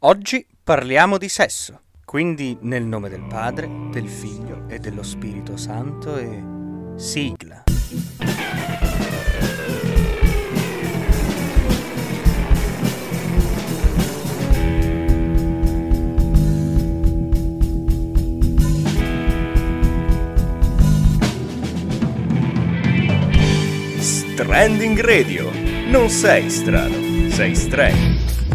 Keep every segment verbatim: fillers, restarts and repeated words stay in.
Oggi parliamo di sesso, quindi nel nome del Padre, del Figlio e dello Spirito Santo e... sigla. Stranding Radio. Non sei strano, sei strange.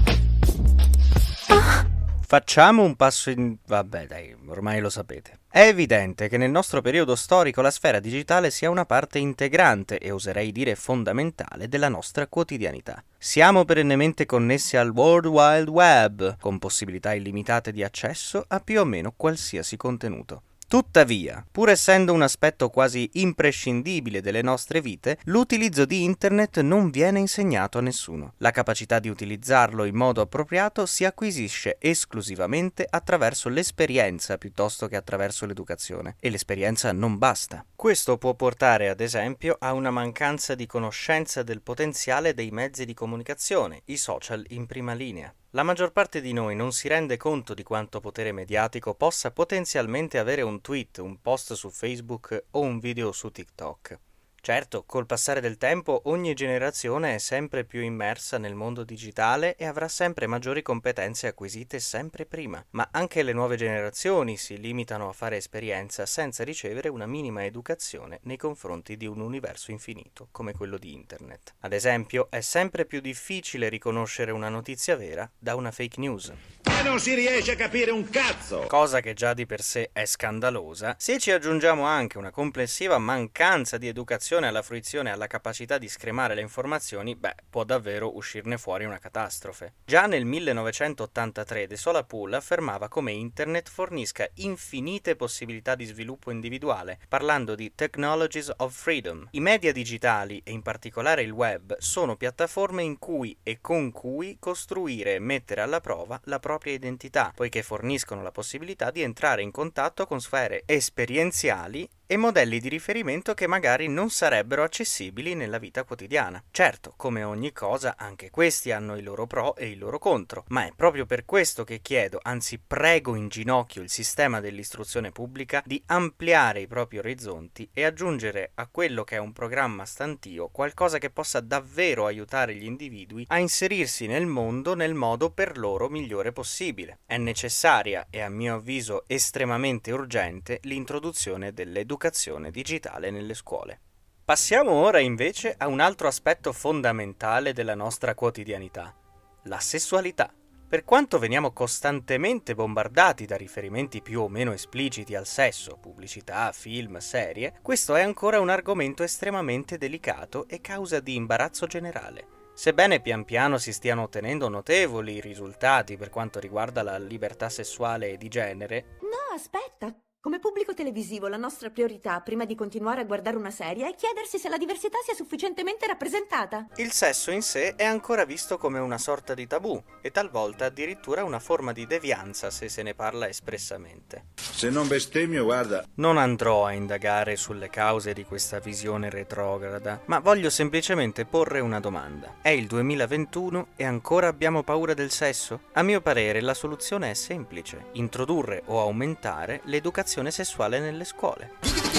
Facciamo un passo in... vabbè dai, ormai lo sapete. È evidente che nel nostro periodo storico la sfera digitale sia una parte integrante e oserei dire fondamentale della nostra quotidianità. Siamo perennemente connessi al World Wide Web, con possibilità illimitate di accesso a più o meno qualsiasi contenuto. Tuttavia, pur essendo un aspetto quasi imprescindibile delle nostre vite, l'utilizzo di Internet non viene insegnato a nessuno. La capacità di utilizzarlo in modo appropriato si acquisisce esclusivamente attraverso l'esperienza piuttosto che attraverso l'educazione, e l'esperienza non basta. Questo può portare, ad esempio, a una mancanza di conoscenza del potenziale dei mezzi di comunicazione, i social in prima linea. La maggior parte di noi non si rende conto di quanto potere mediatico possa potenzialmente avere un tweet, un post su Facebook o un video su TikTok. Certo, col passare del tempo ogni generazione è sempre più immersa nel mondo digitale e avrà sempre maggiori competenze acquisite sempre prima, ma anche le nuove generazioni si limitano a fare esperienza senza ricevere una minima educazione nei confronti di un universo infinito come quello di Internet. Ad esempio, è sempre più difficile riconoscere una notizia vera da una fake news. E non si riesce a capire un cazzo! Cosa che già di per sé è scandalosa. Se ci aggiungiamo anche una complessiva mancanza di educazione alla fruizione e alla capacità di scremare le informazioni, beh, può davvero uscirne fuori una catastrofe. Già nel millenovecentottantatré De Sola Pool affermava come Internet fornisca infinite possibilità di sviluppo individuale, parlando di Technologies of Freedom. I media digitali, e in particolare il web, sono piattaforme in cui e con cui costruire e mettere alla prova la propria identità, poiché forniscono la possibilità di entrare in contatto con sfere esperienziali e modelli di riferimento che magari non sarebbero accessibili nella vita quotidiana. Certo, come ogni cosa, anche questi hanno i loro pro e i loro contro, ma è proprio per questo che chiedo, anzi prego in ginocchio il sistema dell'istruzione pubblica di ampliare i propri orizzonti e aggiungere a quello che è un programma stantio qualcosa che possa davvero aiutare gli individui a inserirsi nel mondo nel modo per loro migliore possibile. È necessaria e a mio avviso estremamente urgente l'introduzione dell'educazione educazione digitale nelle scuole. Passiamo ora invece a un altro aspetto fondamentale della nostra quotidianità, la sessualità. Per quanto veniamo costantemente bombardati da riferimenti più o meno espliciti al sesso, pubblicità, film, serie, questo è ancora un argomento estremamente delicato e causa di imbarazzo generale. Sebbene pian piano si stiano ottenendo notevoli risultati per quanto riguarda la libertà sessuale e di genere... No, aspetta! Come pubblico televisivo la nostra priorità, prima di continuare a guardare una serie, è chiedersi se la diversità sia sufficientemente rappresentata. Il sesso in sé è ancora visto come una sorta di tabù e talvolta addirittura una forma di devianza se se ne parla espressamente. Se non bestemmio, guarda. Non andrò a indagare sulle cause di questa visione retrograda, ma voglio semplicemente porre una domanda. È il duemilaventuno e ancora abbiamo paura del sesso? A mio parere la soluzione è semplice: introdurre o aumentare l'educazione sessuale nelle scuole.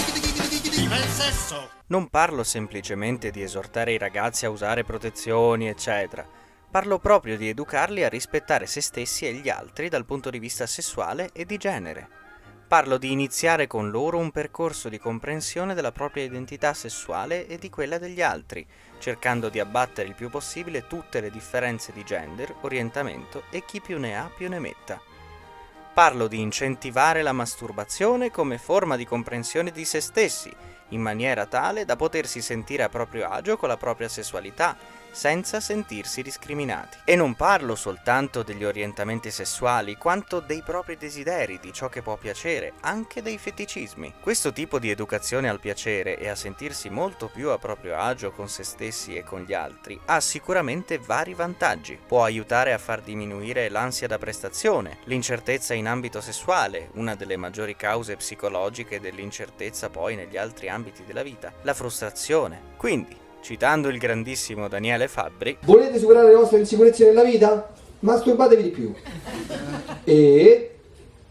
Viva il sesso! Non parlo semplicemente di esortare i ragazzi a usare protezioni, eccetera. Parlo proprio di educarli a rispettare se stessi e gli altri dal punto di vista sessuale e di genere. Parlo di iniziare con loro un percorso di comprensione della propria identità sessuale e di quella degli altri, cercando di abbattere il più possibile tutte le differenze di gender, orientamento e chi più ne ha più ne metta. Parlo di incentivare la masturbazione come forma di comprensione di se stessi, in maniera tale da potersi sentire a proprio agio con la propria sessualità, senza sentirsi discriminati. E non parlo soltanto degli orientamenti sessuali, quanto dei propri desideri, di ciò che può piacere, anche dei feticismi. Questo tipo di educazione al piacere e a sentirsi molto più a proprio agio con se stessi e con gli altri ha sicuramente vari vantaggi. Può aiutare a far diminuire l'ansia da prestazione, l'incertezza in ambito sessuale, una delle maggiori cause psicologiche dell'incertezza poi negli altri ambiti della vita, la frustrazione. Quindi, citando il grandissimo Daniele Fabbri: volete superare le vostre insicurezze nella vita? masturbatevi di più. E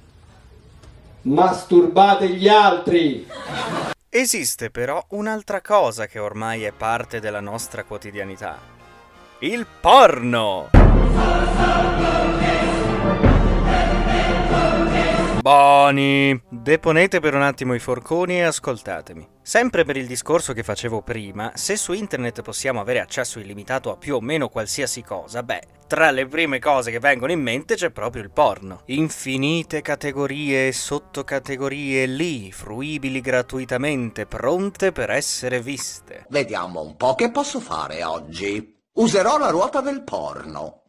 masturbate gli altri. Esiste però un'altra cosa che ormai è parte della nostra quotidianità. Il porno! Boni! Deponete per un attimo i forconi e ascoltatemi. Sempre per il discorso che facevo prima, se su internet possiamo avere accesso illimitato a più o meno qualsiasi cosa, beh, tra le prime cose che vengono in mente c'è proprio il porno. Infinite categorie e sottocategorie lì, fruibili gratuitamente, pronte per essere viste. Vediamo un po' che posso fare oggi. Userò la ruota del porno.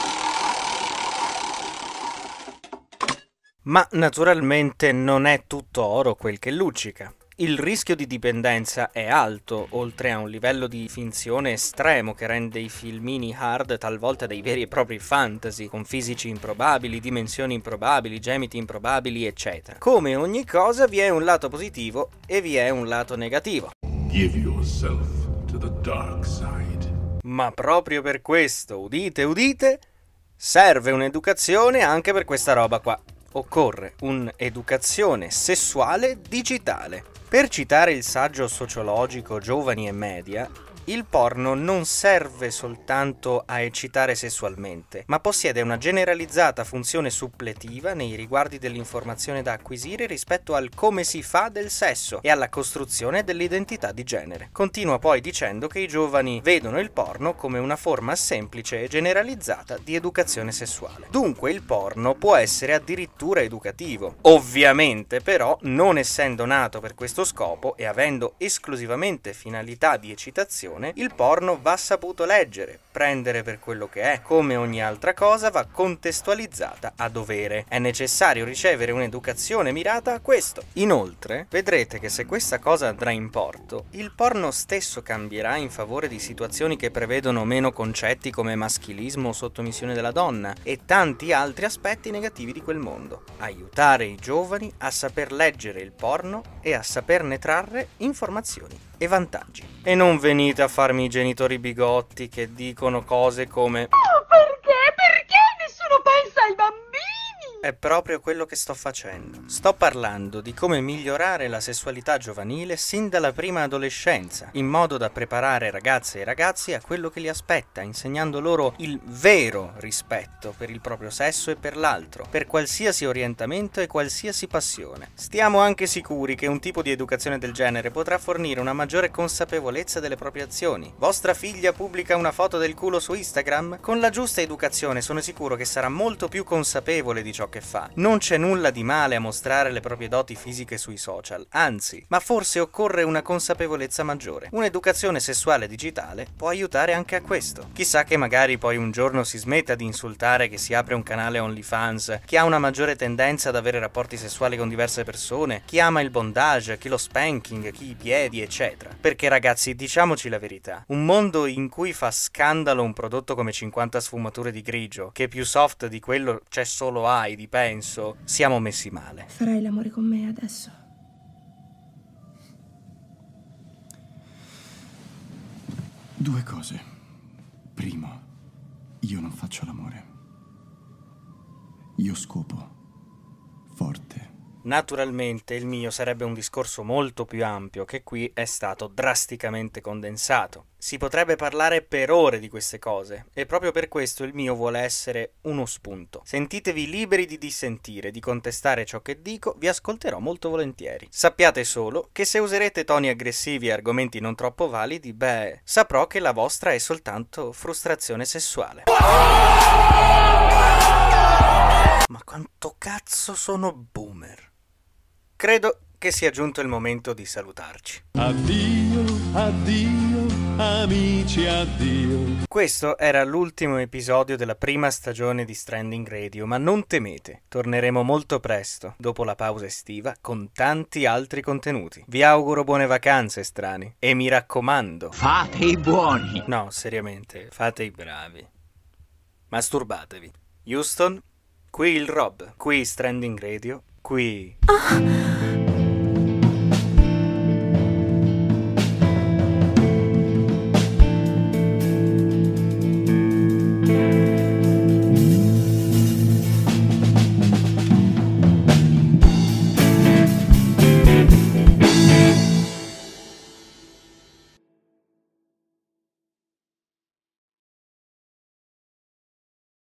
Ma naturalmente non è tutto oro quel che luccica. Il rischio di dipendenza è alto, oltre a un livello di finzione estremo che rende i filmini hard talvolta dei veri e propri fantasy, con fisici improbabili, dimensioni improbabili, gemiti improbabili, eccetera. Come ogni cosa vi è un lato positivo e vi è un lato negativo. Give yourself to the dark side. Ma proprio per questo, udite, udite, serve un'educazione anche per questa roba qua. Occorre un'educazione sessuale digitale. Per citare il saggio sociologico Giovani e Media, il porno non serve soltanto a eccitare sessualmente, ma possiede una generalizzata funzione suppletiva nei riguardi dell'informazione da acquisire rispetto al come si fa del sesso e alla costruzione dell'identità di genere. Continua poi dicendo che i giovani vedono il porno come una forma semplice e generalizzata di educazione sessuale. Dunque il porno può essere addirittura educativo. Ovviamente però, non essendo nato per questo scopo e avendo esclusivamente finalità di eccitazione, il porno va saputo leggere, prendere per quello che è. Come ogni altra cosa va contestualizzata a dovere. È necessario ricevere un'educazione mirata a questo. Inoltre, vedrete che se questa cosa andrà in porto, il porno stesso cambierà in favore di situazioni che prevedono meno concetti come maschilismo o sottomissione della donna e tanti altri aspetti negativi di quel mondo. Aiutare i giovani a saper leggere il porno e a saperne trarre informazioni e vantaggi. E non venite a farmi i genitori bigotti che dicono cose come oh, perché? Perché nessuno pensa ai bambini? È proprio quello che sto facendo. Sto parlando di come migliorare la sessualità giovanile sin dalla prima adolescenza, in modo da preparare ragazze e ragazzi a quello che li aspetta, insegnando loro il vero rispetto per il proprio sesso e per l'altro, per qualsiasi orientamento e qualsiasi passione. Stiamo anche sicuri che un tipo di educazione del genere potrà fornire una maggiore consapevolezza delle proprie azioni. Vostra figlia pubblica una foto del culo su Instagram? Con la giusta educazione sono sicuro che sarà molto più consapevole di ciò che fa. Non c'è nulla di male a mostrare le proprie doti fisiche sui social, anzi, ma forse occorre una consapevolezza maggiore. Un'educazione sessuale digitale può aiutare anche a questo. Chissà che magari poi un giorno si smetta di insultare chi si apre un canale OnlyFans, chi ha una maggiore tendenza ad avere rapporti sessuali con diverse persone, chi ama il bondage, chi lo spanking, chi i piedi, eccetera. Perché ragazzi, diciamoci la verità, un mondo in cui fa scandalo un prodotto come cinquanta sfumature di grigio, che più soft di quello c'è solo Heidi, penso, siamo messi male. Farai l'amore con me adesso? Due cose. Primo, io non faccio l'amore. Io scopo. Forte. Naturalmente il mio sarebbe un discorso molto più ampio che qui è stato drasticamente condensato. Si potrebbe parlare per ore di queste cose e proprio per questo il mio vuole essere uno spunto. Sentitevi liberi di dissentire, di contestare ciò che dico, vi ascolterò molto volentieri. Sappiate solo che se userete toni aggressivi e argomenti non troppo validi, beh, saprò che la vostra è soltanto frustrazione sessuale. Ma quanto cazzo sono boomer? Credo che sia giunto il momento di salutarci. Addio, addio, amici, addio. Questo era l'ultimo episodio della prima stagione di Stranding Radio, ma non temete, torneremo molto presto, dopo la pausa estiva, con tanti altri contenuti. Vi auguro buone vacanze, strani, e mi raccomando, Fate i buoni. no, seriamente, fate i bravi. Masturbatevi. Houston, qui il Rob, qui Stranding Radio, qui... Ah.